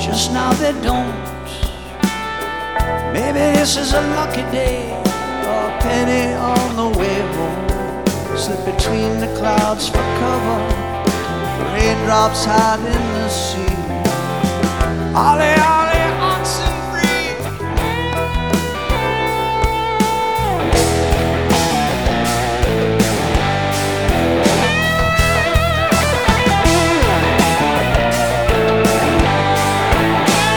just now they don't. Maybe this is a lucky day, or a penny on the way home. Slip between the clouds for cover, raindrops hide in the sea. All the